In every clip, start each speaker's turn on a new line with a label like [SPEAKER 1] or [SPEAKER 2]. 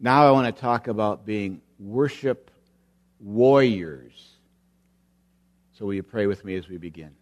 [SPEAKER 1] Now I want to talk about being worship warriors. So will you pray with me as we begin?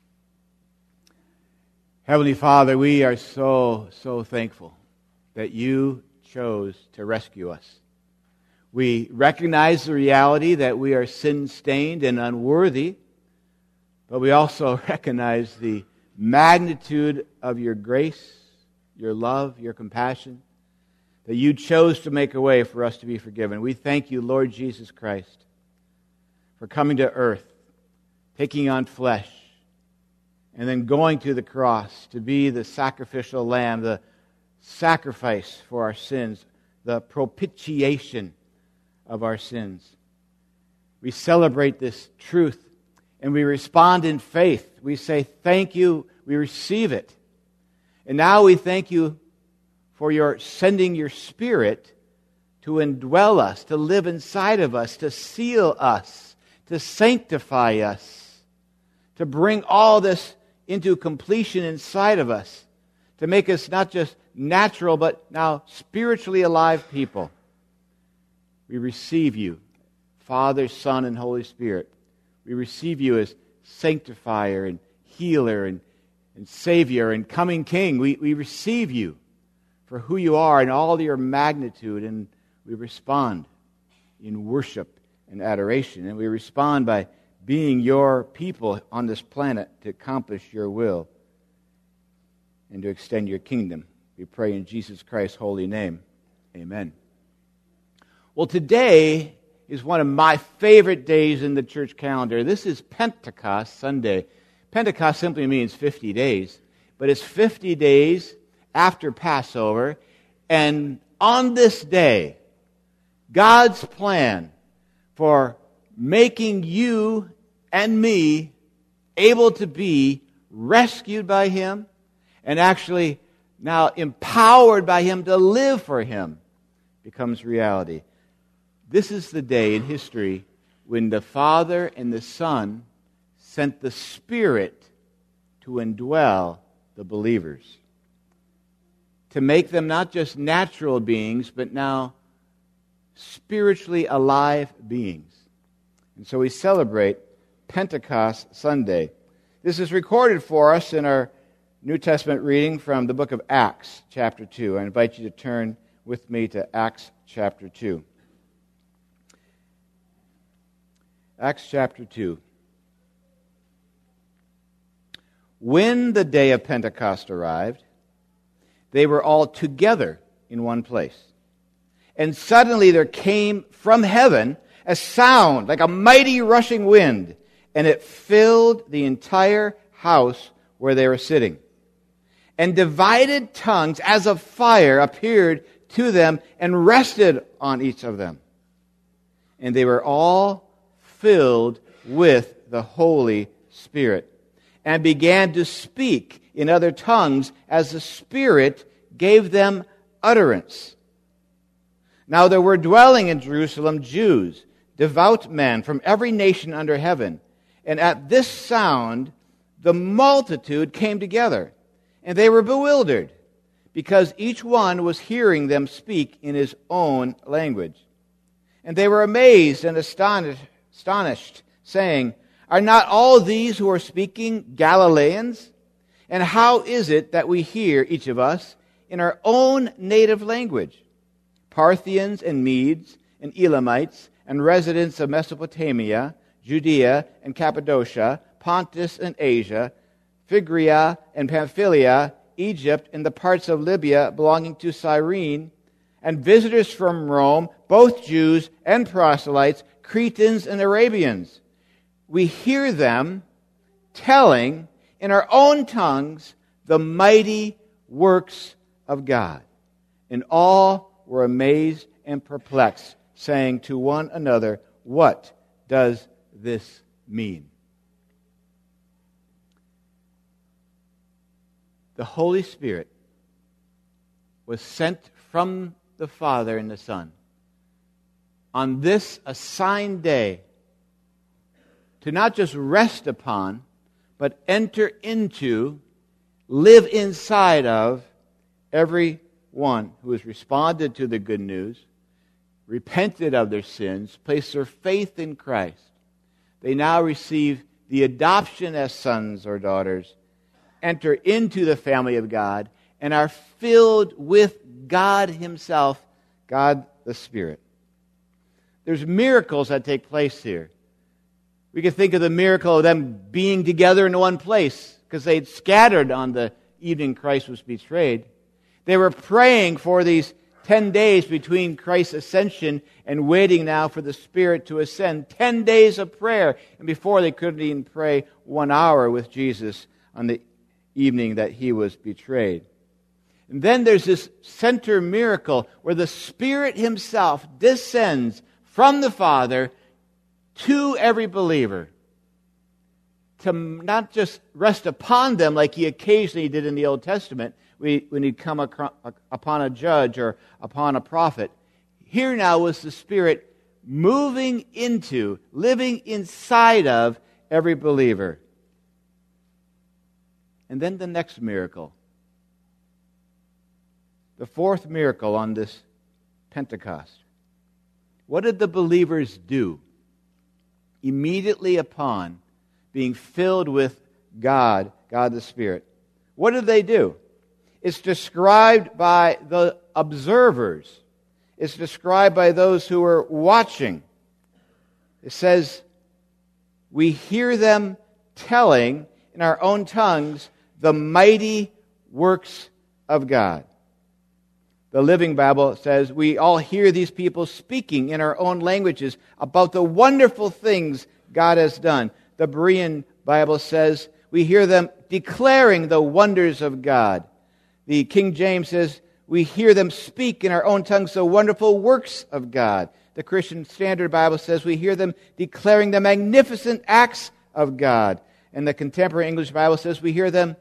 [SPEAKER 1] Heavenly Father, we are so thankful that you chose to rescue us. We recognize the reality that we are sin-stained and unworthy, but we also recognize the magnitude of your grace, your love, your compassion, that you chose to make a way for us to be forgiven. We thank you, Lord Jesus Christ, for coming to earth, taking on flesh, and then going to the cross to be the sacrificial lamb, the sacrifice for our sins, the propitiation of our sins. We celebrate this truth and we respond in faith. We say, thank you, we receive it. And now we thank you for your sending your Spirit to indwell us, to live inside of us, to seal us, to sanctify us, to bring all this into completion inside of us, to make us not just natural, but now spiritually alive people. We receive you, Father, Son, and Holy Spirit. We receive you as sanctifier and healer and Savior and coming King. We receive you for who you are and all your magnitude, and we respond in worship and adoration. And we respond by being your people on this planet to accomplish your will and to extend your kingdom. We pray in Jesus Christ's holy name. Amen. Well, today is one of my favorite days in the church calendar. This is Pentecost Sunday. Pentecost simply means 50 days, but it's 50 days after Passover, and on this day, God's plan for making you and me able to be rescued by Him and actually now empowered by Him to live for Him becomes reality. This is the day in history when the Father and the Son sent the Spirit to indwell the believers, to make them not just natural beings, but now spiritually alive beings. And so we celebrate Pentecost Sunday. This is recorded for us in our New Testament reading from the book of Acts, chapter 2. I invite you to turn with me to Acts chapter 2. Acts chapter 2. When the day of Pentecost arrived, they were all together in one place. And suddenly there came from heaven a sound like a mighty rushing wind, and it filled the entire house where they were sitting. And divided tongues as of fire appeared to them and rested on each of them. And they were all filled with the Holy Spirit, and began to speak in other tongues as the Spirit gave them utterance. Now there were dwelling in Jerusalem Jews, devout men from every nation under heaven. And at this sound the multitude came together, and they were bewildered, because each one was hearing them speak in his own language. And they were amazed and astonished, saying, "Are not all these who are speaking Galileans? And how is it that we hear, each of us, in our own native language? Parthians and Medes and Elamites and residents of Mesopotamia, Judea and Cappadocia, Pontus and Asia, Phrygia and Pamphylia, Egypt and the parts of Libya belonging to Cyrene, and visitors from Rome, both Jews and proselytes, Cretans and Arabians. We hear them telling in our own tongues the mighty works of God." And all were amazed and perplexed, saying to one another, "What does this mean?" The Holy Spirit was sent from the Father and the Son on this assigned day to not just rest upon, but enter into, live inside of every one who has responded to the good news, repented of their sins, placed their faith in Christ, they now receive the adoption as sons or daughters, enter into the family of God, and are filled with God Himself, God the Spirit. There's miracles that take place here. We can think of the miracle of them being together in one place because they'd scattered on the evening Christ was betrayed. They were praying for these 10 days between Christ's ascension and waiting now for the Spirit to ascend. 10 days of prayer. And before they couldn't even pray 1 hour with Jesus on the evening that He was betrayed. And then there's this center miracle where the Spirit Himself descends from the Father to every believer to not just rest upon them like He occasionally did in the Old Testament when He'd come upon a judge or upon a prophet. Here now was the Spirit moving into, living inside of every believer. And then the next miracle. The fourth miracle on this Pentecost. What did the believers do immediately upon being filled with God the Spirit? What did they do? It's described by the observers. It's described by those who were watching. It says, we hear them telling in our own tongues the mighty works of God. The Living Bible says, we all hear these people speaking in our own languages about the wonderful things God has done. The Berean Bible says, we hear them declaring the wonders of God. The King James says, we hear them speak in our own tongues the wonderful works of God. The Christian Standard Bible says, we hear them declaring the magnificent acts of God. And the Contemporary English Bible says, we hear them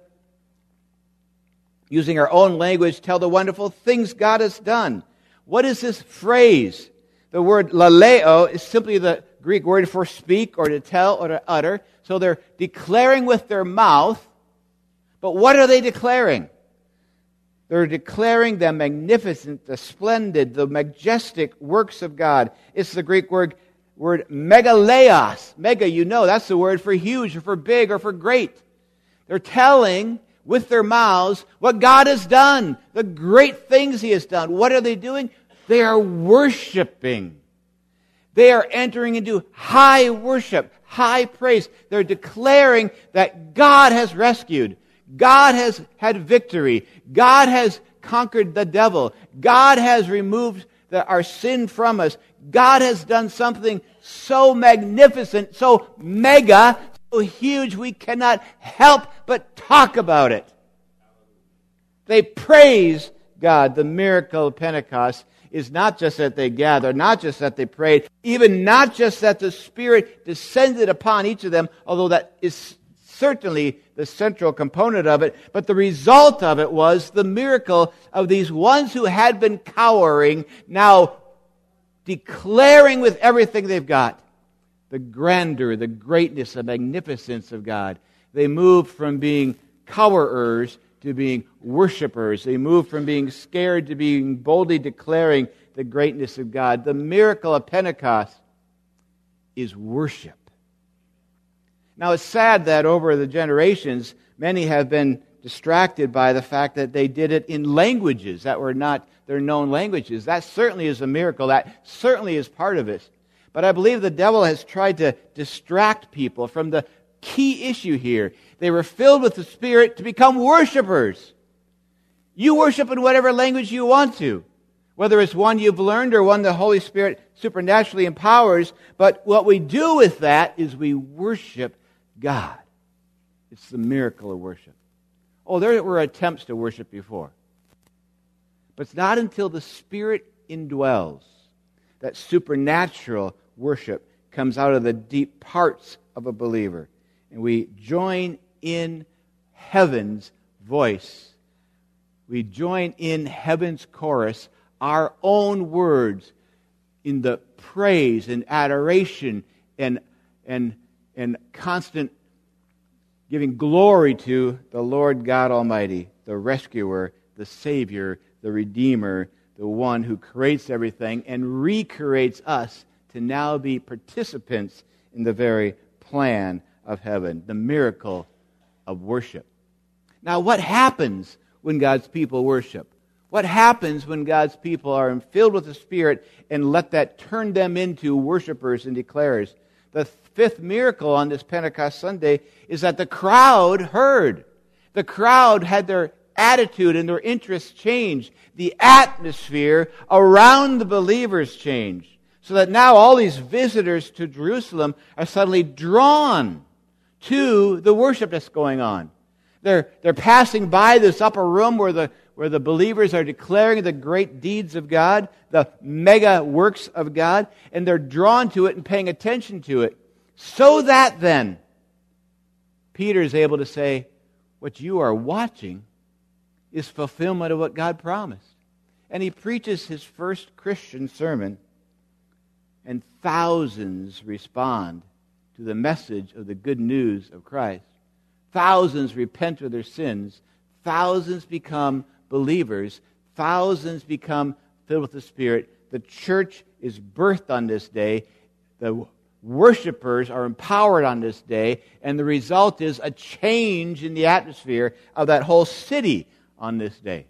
[SPEAKER 1] using our own language, tell the wonderful things God has done. What is this phrase? The word laleo is simply the Greek word for speak or to tell or to utter. So they're declaring with their mouth. But what are they declaring? They're declaring the magnificent, the splendid, the majestic works of God. It's the Greek word megaleos. Mega, you know, that's the word for huge or for big or for great. They're telling with their mouths what God has done, the great things He has done. What are they doing? They are worshiping. They are entering into high worship, high praise. They're declaring that God has rescued. God has had victory. God has conquered the devil. God has removed our sin from us. God has done something so magnificent, so mega, so huge, we cannot help but talk about it. They praise God. The miracle of Pentecost is not just that they gathered, not just that they prayed, even not just that the Spirit descended upon each of them, although that is certainly the central component of it, but the result of it was the miracle of these ones who had been cowering, now declaring with everything they've got the grandeur, the greatness, the magnificence of God. They moved from being cowerers to being worshipers. They moved from being scared to being boldly declaring the greatness of God. The miracle of Pentecost is worship. Now, it's sad that over the generations, many have been distracted by the fact that they did it in languages that were not their known languages. That certainly is a miracle. That certainly is part of it. But I believe the devil has tried to distract people from the key issue here. They were filled with the Spirit to become worshipers. You worship in whatever language you want to, whether it's one you've learned or one the Holy Spirit supernaturally empowers. But what we do with that is we worship God. It's the miracle of worship. Oh, there were attempts to worship before. But it's not until the Spirit indwells that supernatural worship comes out of the deep parts of a believer. And we join in heaven's voice. We join in heaven's chorus, our own words in the praise and adoration and constant giving glory to the Lord God Almighty, the rescuer, the Savior, the Redeemer, the one who creates everything and recreates us to now be participants in the very plan of heaven, the miracle of worship. Now, what happens when God's people worship? What happens when God's people are filled with the Spirit and let that turn them into worshipers and declarers? The fifth miracle on this Pentecost Sunday is that the crowd heard. The crowd had their attitude and their interests changed. The atmosphere around the believers changed. So that now all these visitors to Jerusalem are suddenly drawn to the worship that's going on. They're passing by this upper room where the believers are declaring the great deeds of God, the mega works of God, and they're drawn to it and paying attention to it. So that then, Peter is able to say, what you are watching is fulfillment of what God promised. And he preaches his first Christian sermon, and thousands respond to the message of the good news of Christ. Thousands repent of their sins. Thousands become believers. Thousands become filled with the Spirit. The church is birthed on this day. The worshipers are empowered on this day. And the result is a change in the atmosphere of that whole city on this day.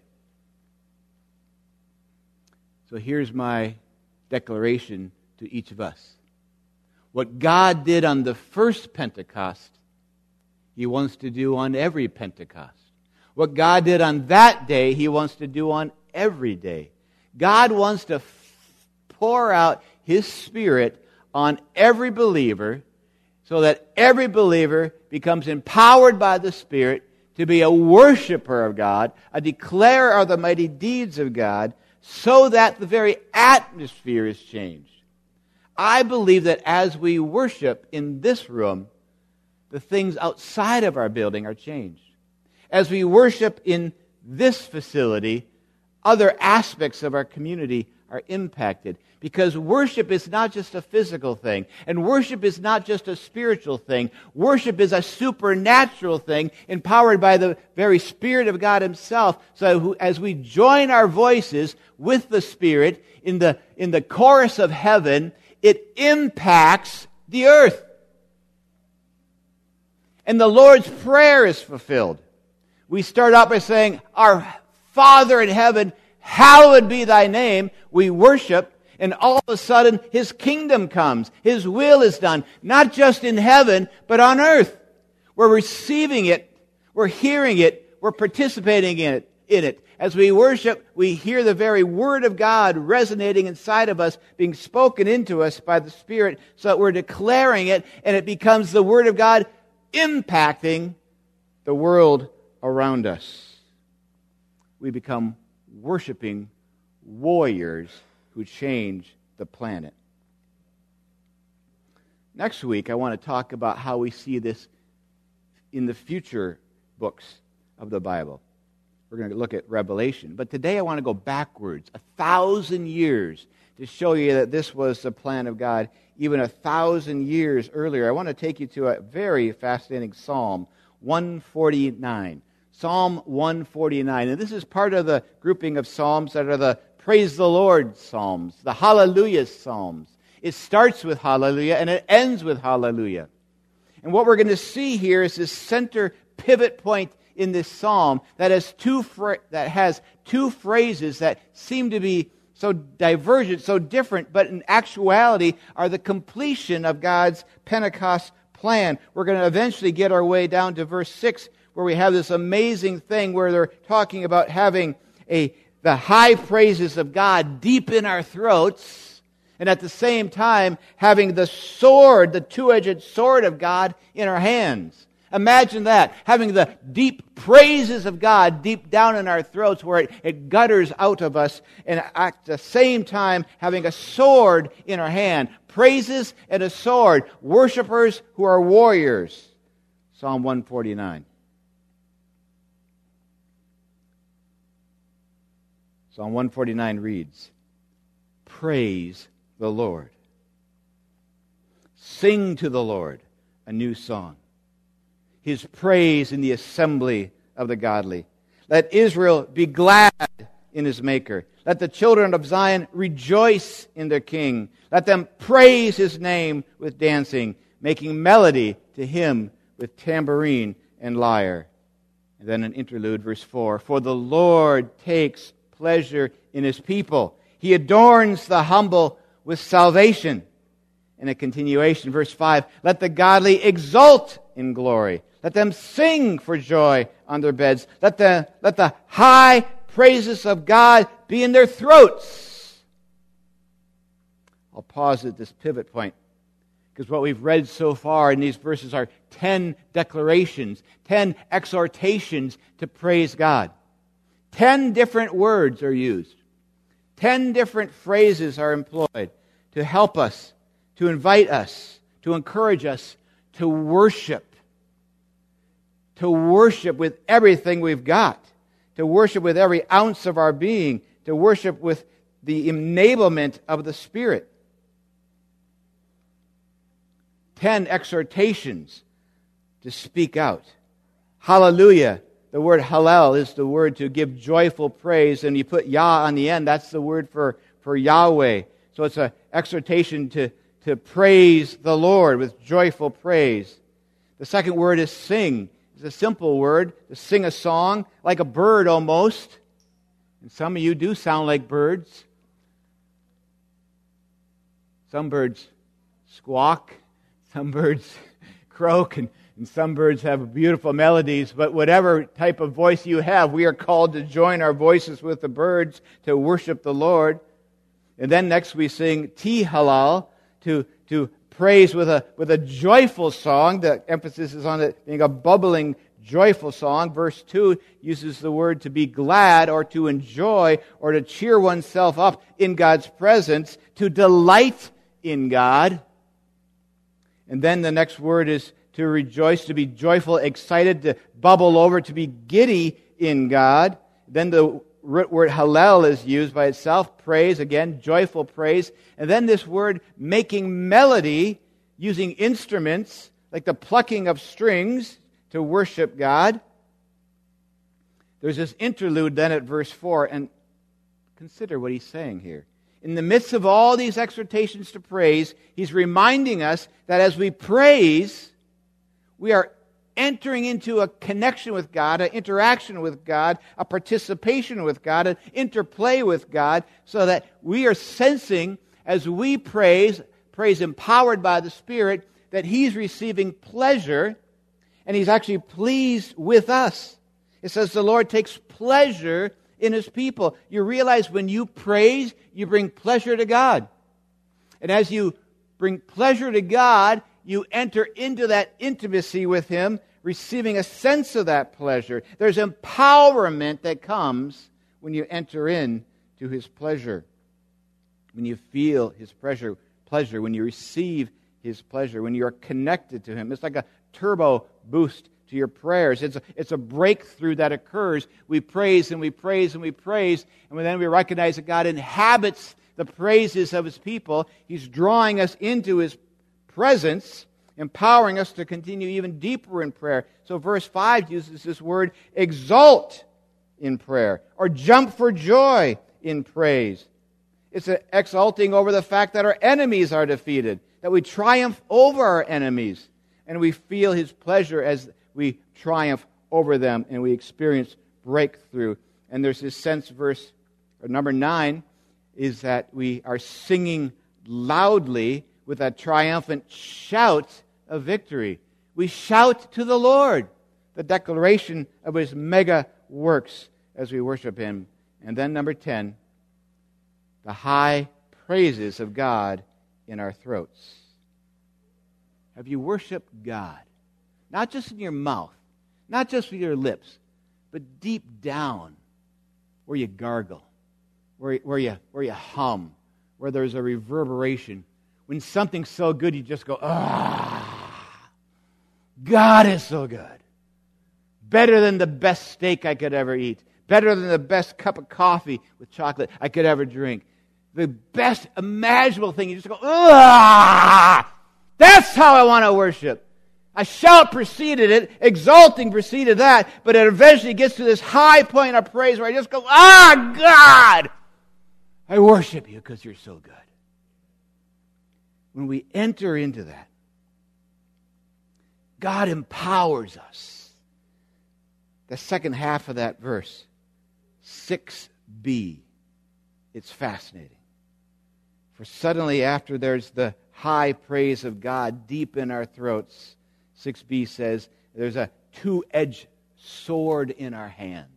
[SPEAKER 1] So here's my declaration to each of us. What God did on the first Pentecost, He wants to do on every Pentecost. What God did on that day, He wants to do on every day. God wants to pour out His Spirit on every believer so that every believer becomes empowered by the Spirit to be a worshiper of God, a declarer of the mighty deeds of God, so that the very atmosphere is changed. I believe that as we worship in this room, the things outside of our building are changed. As we worship in this facility, other aspects of our community are impacted. Because worship is not just a physical thing, and worship is not just a spiritual thing. Worship is a supernatural thing, empowered by the very Spirit of God Himself. So as we join our voices with the Spirit in the chorus of heaven, it impacts the earth. And the Lord's Prayer is fulfilled. We start out by saying, Our Father in heaven, hallowed be thy name. We worship, and all of a sudden His kingdom comes. His will is done, not just in heaven, but on earth. We're receiving it, we're hearing it, we're participating in it. As we worship, we hear the very Word of God resonating inside of us, being spoken into us by the Spirit, so that we're declaring it, and it becomes the Word of God impacting the world around us. We become worshiping warriors who change the planet. Next week, I want to talk about how we see this in the future books of the Bible. We're going to look at Revelation. But today I want to go backwards 1,000 years to show you that this was the plan of God even 1,000 years earlier. I want to take you to a very fascinating Psalm 149. Psalm 149. And this is part of the grouping of Psalms that are the Praise the Lord Psalms, the Hallelujah Psalms. It starts with Hallelujah and it ends with Hallelujah. And what we're going to see here is this center pivot point in this psalm that has two phrases that seem to be so divergent, so different, but in actuality are the completion of God's Pentecost plan. We're going to eventually get our way down to verse 6, where we have this amazing thing where they're talking about having the high praises of God deep in our throats, and at the same time having the sword, the two-edged sword of God in our hands. Imagine that, having the deep praises of God deep down in our throats where it gutters out of us, and at the same time having a sword in our hand. Praises and a sword. Worshipers who are warriors. Psalm 149. Psalm 149 reads, Praise the Lord. Sing to the Lord a new song. His praise in the assembly of the godly. Let Israel be glad in his Maker. Let the children of Zion rejoice in their King. Let them praise His name with dancing, making melody to Him with tambourine and lyre. And then an interlude, verse 4. For the Lord takes pleasure in His people. He adorns the humble with salvation. And a continuation, verse 5. Let the godly exult in glory. Let them sing for joy on their beds. Let the high praises of God be in their throats. I'll pause at this pivot point, because what we've read so far in these verses are 10 declarations, 10 exhortations to praise God. 10 different words are used. 10 different phrases are employed to help us, to invite us, to encourage us to worship. To worship with everything we've got. To worship with every ounce of our being. To worship with the enablement of the Spirit. 10 exhortations to speak out. Hallelujah. The word hallel is the word to give joyful praise, and you put Yah on the end. That's the word for Yahweh. So it's an exhortation to praise the Lord with joyful praise. The second word is sing. It's a simple word, to sing a song, like a bird almost. And some of you do sound like birds. Some birds squawk, some birds croak, and some birds have beautiful melodies. But whatever type of voice you have, we are called to join our voices with the birds to worship the Lord. And then next we sing Ti Halal, to praise with a joyful song. The emphasis is on it being a bubbling, joyful song. Verse 2 uses the word to be glad or to enjoy or to cheer oneself up in God's presence, to delight in God. And then the next word is to rejoice, to be joyful, excited, to bubble over, to be giddy in God. Then the word hallel is used by itself, praise, again, joyful praise. And then this word making melody, using instruments, like the plucking of strings to worship God. There's this interlude then at verse 4, and consider what he's saying here. In the midst of all these exhortations to praise, he's reminding us that as we praise, we are entering into a connection with God, an interaction with God, a participation with God, an interplay with God, so that we are sensing as we praise empowered by the Spirit, that He's receiving pleasure, and He's actually pleased with us. It says the Lord takes pleasure in His people. You realize when you praise, you bring pleasure to God. And as you bring pleasure to God, you enter into that intimacy with Him, receiving a sense of that pleasure. There's empowerment that comes when you enter in to His pleasure. When you feel His pleasure, when you receive His pleasure, when you are connected to Him. It's like a turbo boost to your prayers. It's a breakthrough that occurs. We praise and we praise and we praise, and then we recognize that God inhabits the praises of His people. He's drawing us into His presence, empowering us to continue even deeper in prayer. So verse 5 uses this word exult in prayer, or jump for joy in praise. It's exulting over the fact that our enemies are defeated, that we triumph over our enemies, and we feel His pleasure as we triumph over them and we experience breakthrough. And there's this sense, number 9, is that we are singing loudly with a triumphant shout of victory. We shout to the Lord, the declaration of His mega works as we worship Him. And then number 10, the high praises of God in our throats. Have you worshiped God? Not just in your mouth, not just with your lips, but deep down, where you gargle, where you hum, where there's a reverberation. When something's so good, you just go, ah, God is so good. Better than the best steak I could ever eat. Better than the best cup of coffee with chocolate I could ever drink. The best imaginable thing. You just go, ah! That's how I want to worship. A shout preceded it, exulting preceded that, but it eventually gets to this high point of praise where I just go, ah, God! I worship you because you're so good. When we enter into that, God empowers us. The second half of that verse, 6b, it's fascinating. For suddenly after there's the high praise of God deep in our throats, 6b says, there's a two-edged sword in our hands.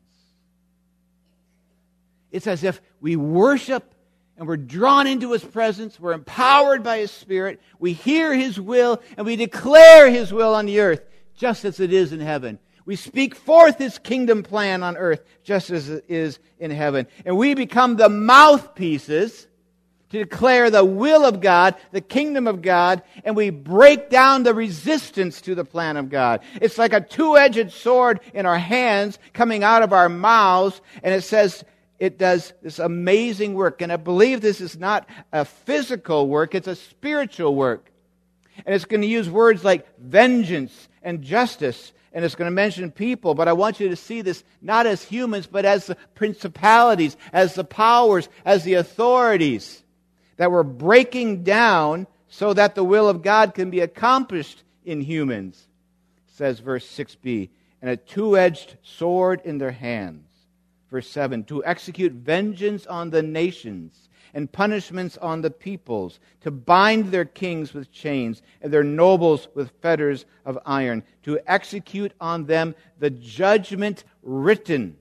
[SPEAKER 1] It's as if we worship and we're drawn into His presence, we're empowered by His Spirit, we hear His will, and we declare His will on the earth, just as it is in heaven. We speak forth His kingdom plan on earth, just as it is in heaven. And we become the mouthpieces to declare the will of God, the kingdom of God, and we break down the resistance to the plan of God. It's like a two-edged sword in our hands coming out of our mouths, and it says it does this amazing work. And I believe this is not a physical work, it's a spiritual work. And it's going to use words like vengeance and justice, and it's going to mention people, but I want you to see this not as humans, but as the principalities, as the powers, as the authorities that we're breaking down so that the will of God can be accomplished in humans, says verse 6b, and a two-edged sword in their hands. Verse 7, to execute vengeance on the nations and punishments on the peoples, to bind their kings with chains and their nobles with fetters of iron, to execute on them the judgment written.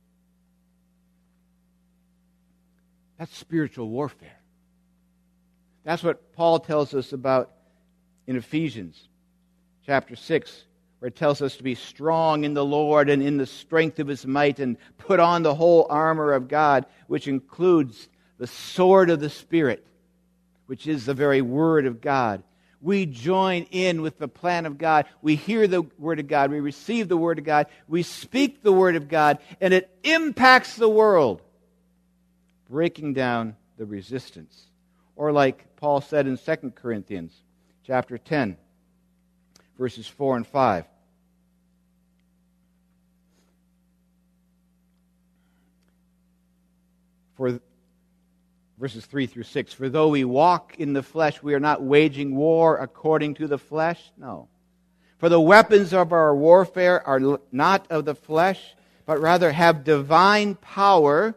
[SPEAKER 1] That's spiritual warfare. That's what Paul tells us about in Ephesians chapter 6, where it tells us to be strong in the Lord and in the strength of His might, and put on the whole armor of God, which includes the sword of the Spirit, which is the very Word of God. We join in with the plan of God. We hear the Word of God. We receive the Word of God. We speak the Word of God, and it impacts the world, breaking down the resistance. Or like Paul said in 2 Corinthians chapter 10, verses 4 and 5. For verses 3 through 6, for though we walk in the flesh, we are not waging war according to the flesh. No. For the weapons of our warfare are not of the flesh, but rather have divine power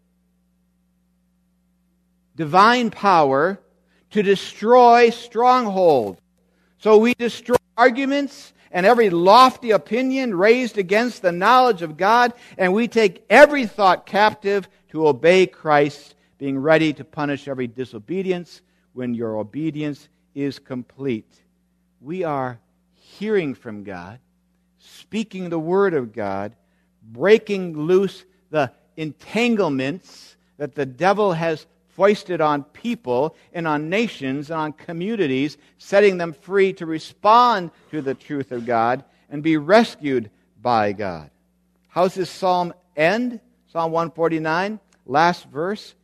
[SPEAKER 1] to destroy strongholds. So we destroy arguments and every lofty opinion raised against the knowledge of God, and we take every thought captive to obey Christ, being ready to punish every disobedience when your obedience is complete. We are hearing from God, speaking the Word of God, breaking loose the entanglements that the devil has foisted on people and on nations and on communities, setting them free to respond to the truth of God and be rescued by God. How's this psalm end? Psalm 149, last verse.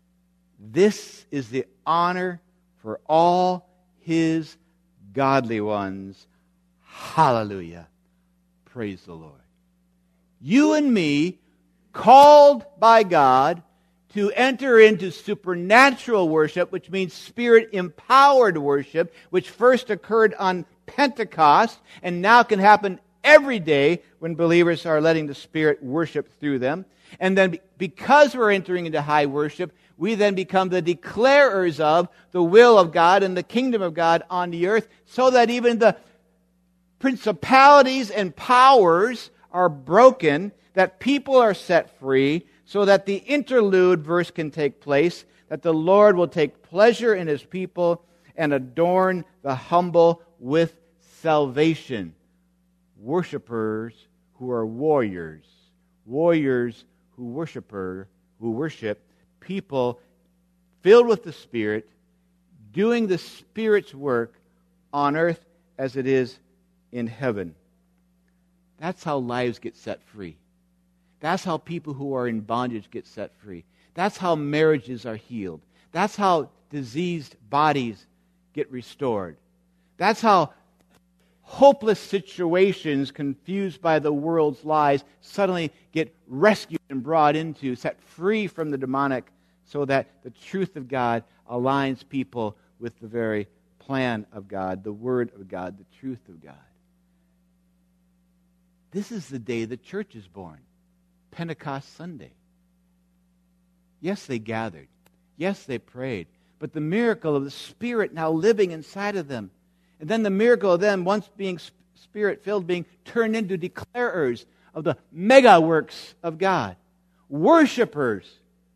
[SPEAKER 1] This is the honor for all His godly ones. Hallelujah. Praise the Lord. You and me, called by God to enter into supernatural worship, which means Spirit-empowered worship, which first occurred on Pentecost and now can happen every day when believers are letting the Spirit worship through them. And then because we're entering into high worship, we then become the declarers of the will of God and the kingdom of God on the earth, so that even the principalities and powers are broken, that people are set free, so that the interlude verse can take place, that the Lord will take pleasure in His people and adorn the humble with salvation. Worshipers who are warriors. Warriors who worship, people filled with the Spirit, doing the Spirit's work on earth as it is in heaven. That's how lives get set free. That's how people who are in bondage get set free. That's how marriages are healed. That's how diseased bodies get restored. That's how hopeless situations confused by the world's lies suddenly get rescued and brought into, set free from the demonic so that the truth of God aligns people with the very plan of God, the Word of God, the truth of God. This is the day the church is born, Pentecost Sunday. Yes, they gathered. Yes, they prayed. But the miracle of the Spirit now living inside of them, and then the miracle of them, once being Spirit-filled, being turned into declarers of the mega works of God. Worshippers.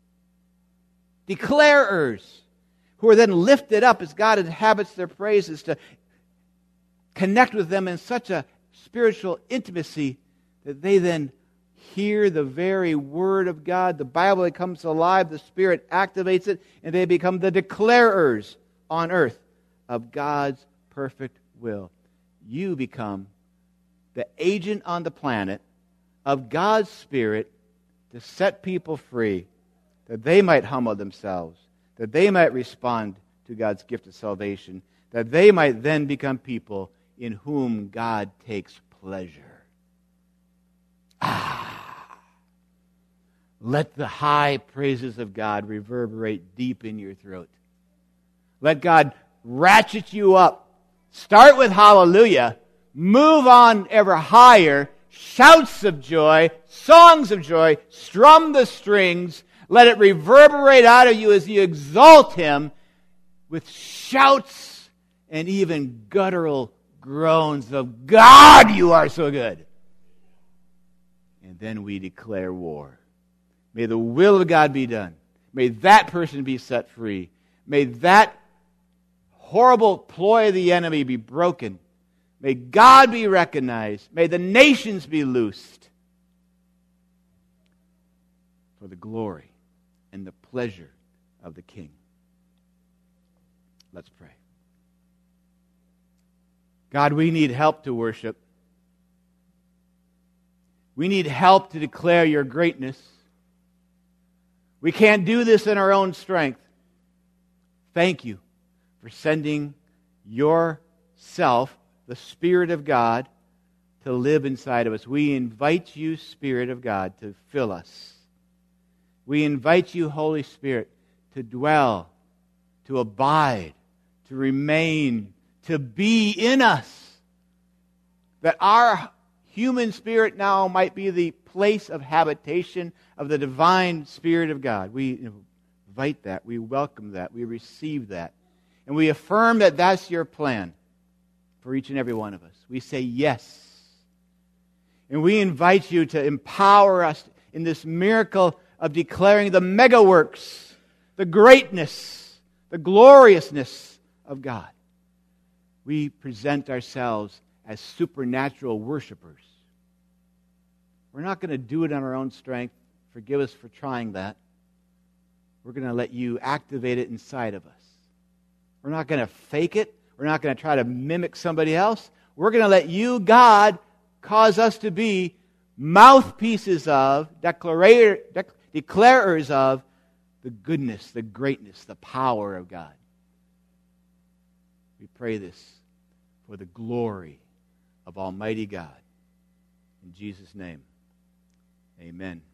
[SPEAKER 1] Declarers. Who are then lifted up as God inhabits their praises to connect with them in such a spiritual intimacy that they then hear the very Word of God. The Bible becomes alive. The Spirit activates it. And they become the declarers on earth of God's perfect will. You become the agent on the planet of God's Spirit to set people free, that they might humble themselves, that they might respond to God's gift of salvation, that they might then become people in whom God takes pleasure. Let the high praises of God reverberate deep in your throat. Let God ratchet you up. Start with hallelujah. Move on ever higher. Shouts of joy, songs of joy. Strum the strings. Let it reverberate out of you as you exalt Him with shouts and even guttural groans of, God, you are so good. And then we declare war. May the will of God be done. May that person be set free. May that horrible ploy of the enemy be broken. May God be recognized. May the nations be loosed for the glory and the pleasure of the King. Let's pray. God, we need help to worship. We need help to declare your greatness. We can't do this in our own strength. Thank you for sending yourself, the Spirit of God, to live inside of us. We invite you, Spirit of God, to fill us. We invite you, Holy Spirit, to dwell, to abide, to remain, to be in us. That our human spirit now might be the place of habitation of the divine Spirit of God. We invite that. We welcome that. We receive that. And we affirm that that's your plan for each and every one of us. We say yes. And we invite you to empower us in this miracle of declaring the mega works, the greatness, the gloriousness of God. We present ourselves as supernatural worshipers. We're not going to do it on our own strength. Forgive us for trying that. We're going to let you activate it inside of us. We're not going to fake it. We're not going to try to mimic somebody else. We're going to let you, God, cause us to be mouthpieces of, declarers of the goodness, the greatness, the power of God. We pray this for the glory of Almighty God. In Jesus' name, amen.